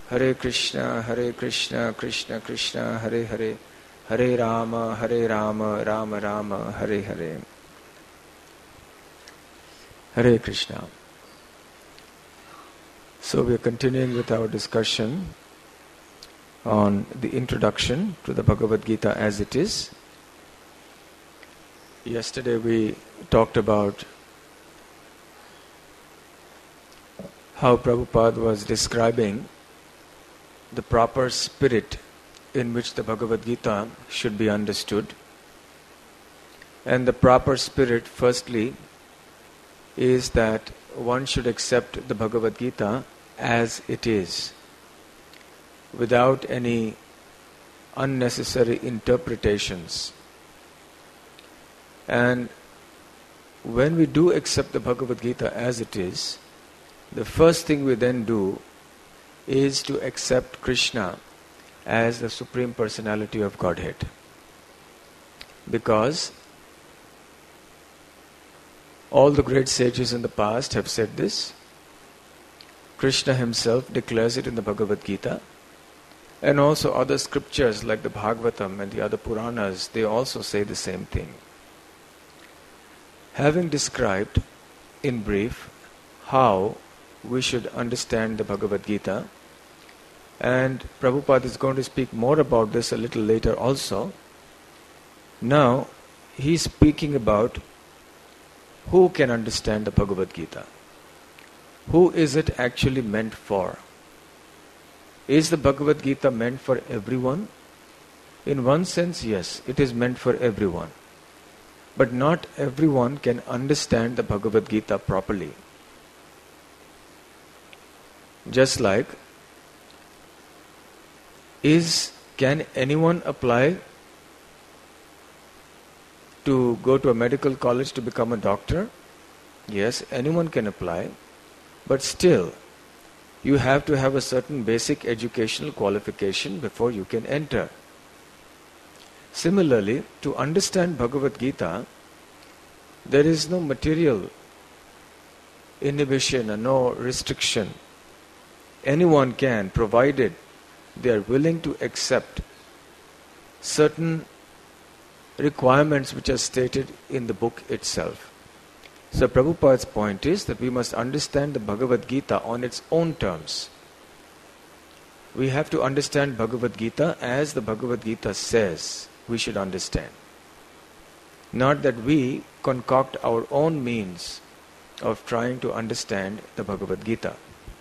Hare Krishna, Krishna Krishna, Hare Hare, Hare Rama, Rama Rama, Hare Hare. Hare Krishna. So we are continuing with our discussion on the introduction to the Bhagavad Gita as it is. Yesterday we talked about how Prabhupada was describing the proper spirit in which the Bhagavad Gita should be understood. And the proper spirit, firstly, is that one should accept the Bhagavad Gita as it is, without any unnecessary interpretations. And when we do accept the Bhagavad Gita as it is, the first thing we then do is to accept Krishna as the Supreme Personality of Godhead. Because all the great sages in the past have said this. Krishna himself declares it in the Bhagavad Gita. And also other scriptures like the Bhagavatam and the other Puranas, they also say the same thing. Having described in brief how we should understand the Bhagavad Gita, and Prabhupada is going to speak more about this a little later also. Now, he is speaking about who can understand the Bhagavad Gita. Who is it actually meant for? Is the Bhagavad Gita meant for everyone? In one sense, yes, it is meant for everyone. But not everyone can understand the Bhagavad Gita properly. Just like, can anyone apply to go to a medical college to become a doctor? Yes, anyone can apply. But still, you have to have a certain basic educational qualification before you can enter. Similarly, to understand Bhagavad Gita, there is no material inhibition and no restriction. Anyone can, provided they are willing to accept certain requirements which are stated in the book itself. So Prabhupada's point is that we must understand the Bhagavad Gita on its own terms. We have to understand Bhagavad Gita as the Bhagavad Gita says we should understand. Not that we concoct our own means of trying to understand the Bhagavad Gita.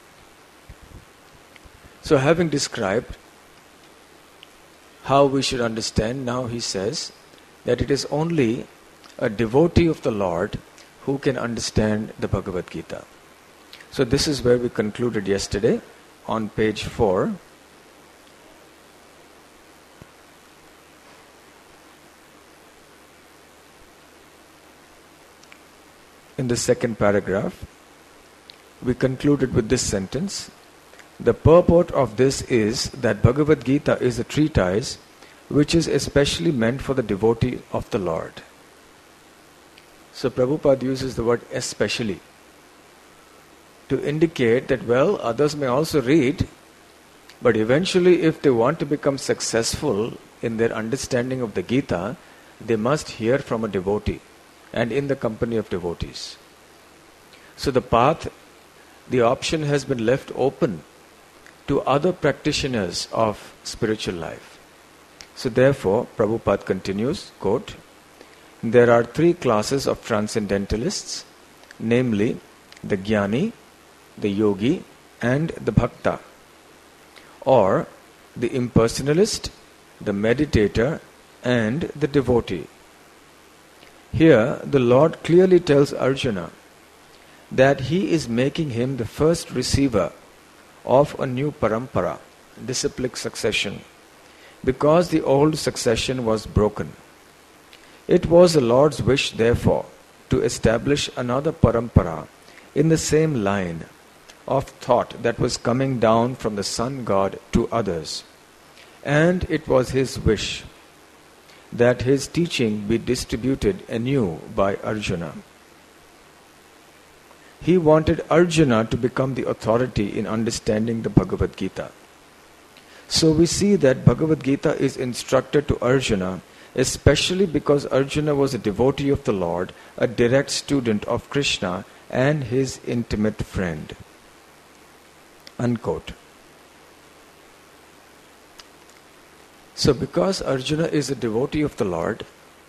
So having described how we should understand, now he says that it is only a devotee of the Lord who can understand the Bhagavad Gita. So this is where we concluded yesterday on page 4. In the second paragraph, we concluded with this sentence. The purport of this is that Bhagavad Gita is a treatise which is especially meant for the devotee of the Lord. So Prabhupada uses the word especially to indicate that, well, others may also read, but eventually if they want to become successful in their understanding of the Gita, they must hear from a devotee and in the company of devotees. So the path, the option has been left open to other practitioners of spiritual life. So therefore, Prabhupada continues, quote, there are 3 classes of transcendentalists, namely the Jnani, the Yogi, and the Bhakta, or the impersonalist, the meditator, and the devotee. Here, the Lord clearly tells Arjuna that he is making him the first receiver of a new parampara, disciplic succession, because the old succession was broken. It was the Lord's wish, therefore, to establish another parampara in the same line of thought that was coming down from the Sun God to others. And it was his wish that his teaching be distributed anew by Arjuna. He wanted Arjuna to become the authority in understanding the Bhagavad Gita. So we see that Bhagavad Gita is instructed to Arjuna, especially because Arjuna was a devotee of the Lord, a direct student of Krishna and his intimate friend. Unquote. So because Arjuna is a devotee of the Lord,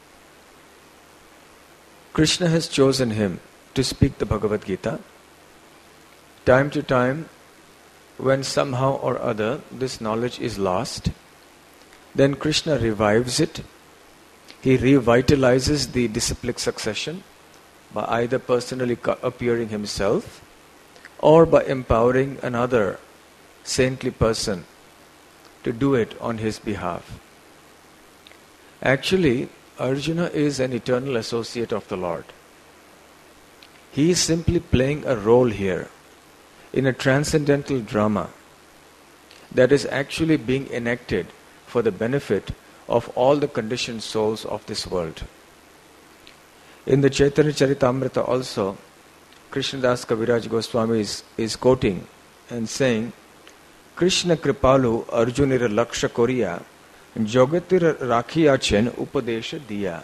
Krishna has chosen him to speak the Bhagavad Gita. Time to time, when somehow or other this knowledge is lost, then Krishna revives it. He revitalizes the disciplic succession by either personally appearing himself or by empowering another saintly person to do it on his behalf. Actually, Arjuna is an eternal associate of the Lord. He is simply playing a role here in a transcendental drama that is actually being enacted for the benefit of all the conditioned souls of this world. In the Chaitanya Charitamrita also, Krishnadas Kaviraj Goswami is quoting and saying, Krishna Kripalu Arjunira Laksha Koriya Jogatir Rakhiyachen Upadesha Diya.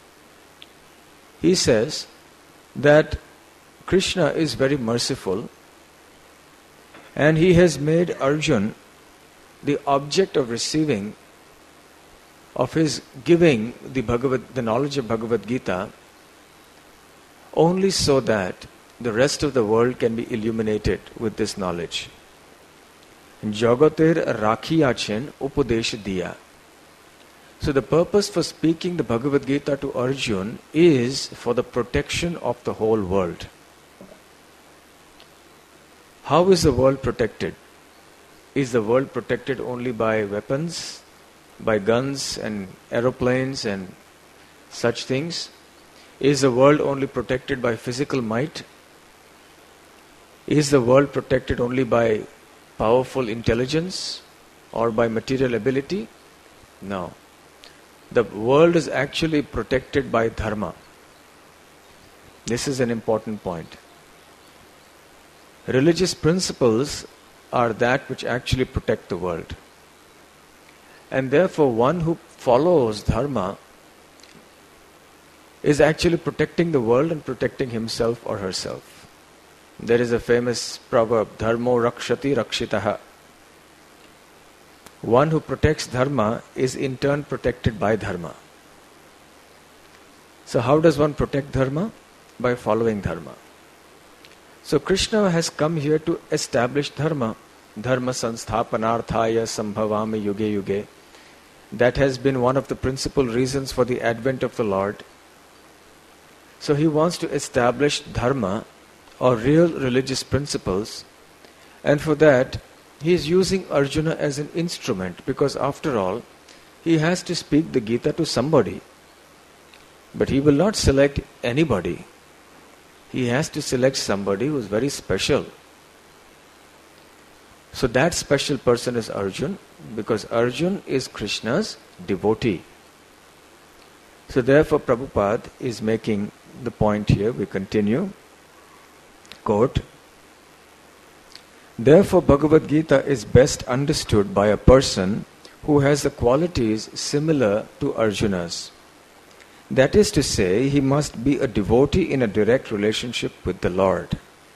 He says that Krishna is very merciful and he has made Arjun the object of receiving, of his giving the knowledge of Bhagavad Gita only so that the rest of the world can be illuminated with this knowledge. Jagatir Rakhiyachen Upadesha Diya. So the purpose for speaking the Bhagavad Gita to Arjun is for the protection of the whole world. How is the world protected? Is the world protected only by weapons, by guns and aeroplanes and such things? Is the world only protected by physical might? Is the world protected only by powerful intelligence or by material ability? No. The world is actually protected by dharma. This is an important point. Religious principles are that which actually protect the world. And therefore one who follows dharma is actually protecting the world and protecting himself or herself. There is a famous proverb, Dharmo Rakshati Rakshitaha. One who protects dharma is in turn protected by dharma. So how does one protect dharma? By following dharma. So Krishna has come here to establish dharma. Dharma sansthapanarthaya sambhavami yuge yuge. That has been one of the principal reasons for the advent of the Lord. So he wants to establish dharma or real religious principles, and for that he is using Arjuna as an instrument, because after all he has to speak the Gita to somebody. But he will not select anybody. He has to select somebody who is very special. So that special person is Arjun, because Arjun is Krishna's devotee. So therefore Prabhupada is making the point here. We continue. Quote, therefore Bhagavad Gita is best understood by a person who has the qualities similar to Arjuna's. That is to say, he must be a devotee in a direct relationship with the Lord.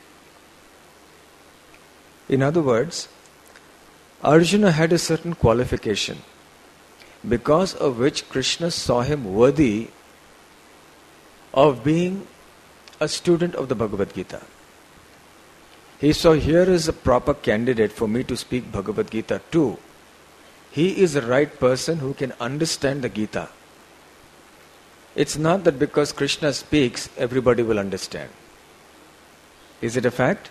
In other words, Arjuna had a certain qualification, because of which Krishna saw him worthy of being a student of the Bhagavad Gita. He saw, here is a proper candidate for me to speak Bhagavad Gita to. He is the right person who can understand the Gita. It's not that because Krishna speaks, everybody will understand. Is it a fact?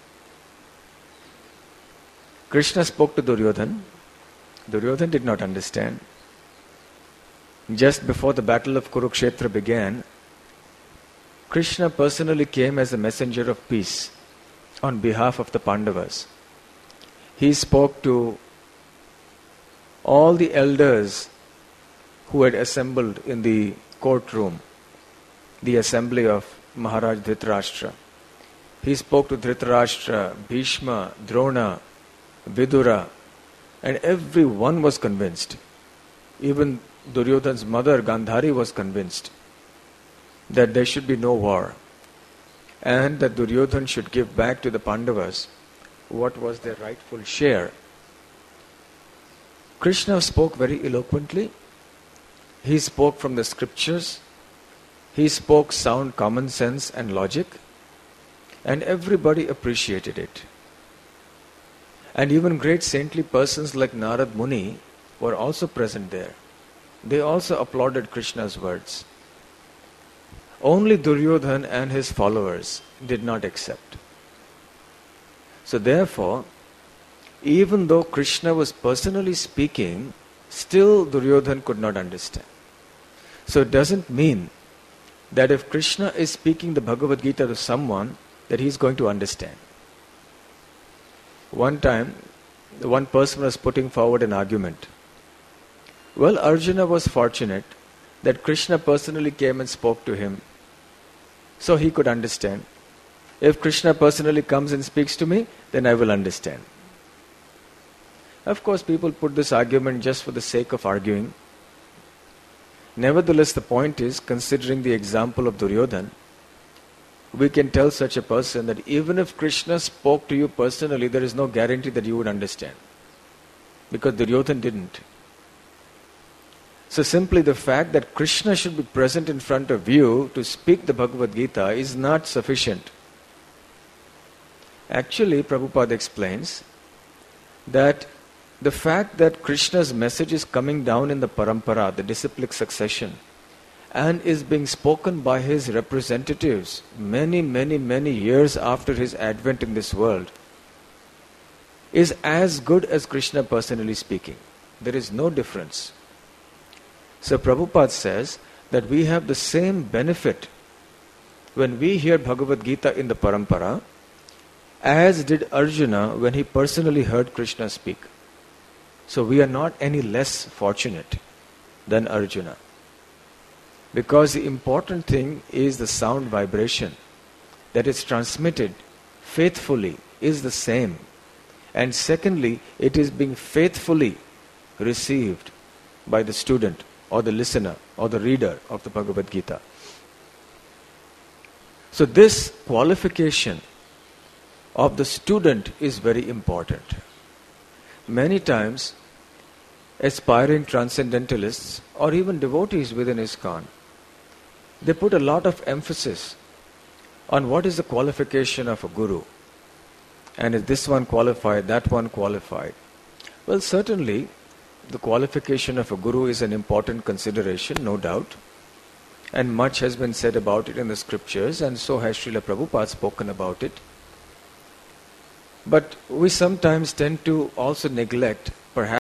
Krishna spoke to Duryodhan. Duryodhan did not understand. Just before the battle of Kurukshetra began, Krishna personally came as a messenger of peace on behalf of the Pandavas. He spoke to all the elders who had assembled in the courtroom, the assembly of Maharaj Dhritarashtra. He spoke to Dhritarashtra, Bhishma, Drona, Vidura, And everyone was convinced. Even Duryodhana's mother, Gandhari, was convinced that there should be no war and that Duryodhana should give back to the Pandavas what was their rightful share. Krishna spoke very eloquently. He spoke from the scriptures. He spoke sound common sense and logic, and everybody appreciated it. And even great saintly persons like Narad Muni were also present there. They also applauded Krishna's words. Only Duryodhana and his followers did not accept. So therefore, even though Krishna was personally speaking, still Duryodhana could not understand. So it doesn't mean that if Krishna is speaking the Bhagavad Gita to someone, that he is going to understand. One time, one person was putting forward an argument. Well, Arjuna was fortunate that Krishna personally came and spoke to him, so he could understand. If Krishna personally comes and speaks to me, then I will understand. Of course, people put this argument just for the sake of arguing. Nevertheless, the point is, considering the example of Duryodhana, we can tell such a person that even if Krishna spoke to you personally, there is no guarantee that you would understand. Because Duryodhana didn't. So simply the fact that Krishna should be present in front of you to speak the Bhagavad Gita is not sufficient. Actually, Prabhupada explains that the fact that Krishna's message is coming down in the parampara, the disciplic succession, and is being spoken by his representatives many years after his advent in this world, is as good as Krishna personally speaking. There is no difference. So Prabhupada says that we have the same benefit when we hear Bhagavad Gita in the parampara as did Arjuna when he personally heard Krishna speak. So we are not any less fortunate than Arjuna. Because the important thing is the sound vibration that is transmitted faithfully is the same. And secondly, it is being faithfully received by the student or the listener or the reader of the Bhagavad Gita. So this qualification of the student is very important. Many times, aspiring transcendentalists or even devotees within ISKCON, they put a lot of emphasis on what is the qualification of a guru. And is this one qualified, that one qualified? Well, certainly, the qualification of a guru is an important consideration, no doubt. And much has been said about it in the scriptures, and so has Srila Prabhupada spoken about it. But we sometimes tend to also neglect, perhaps,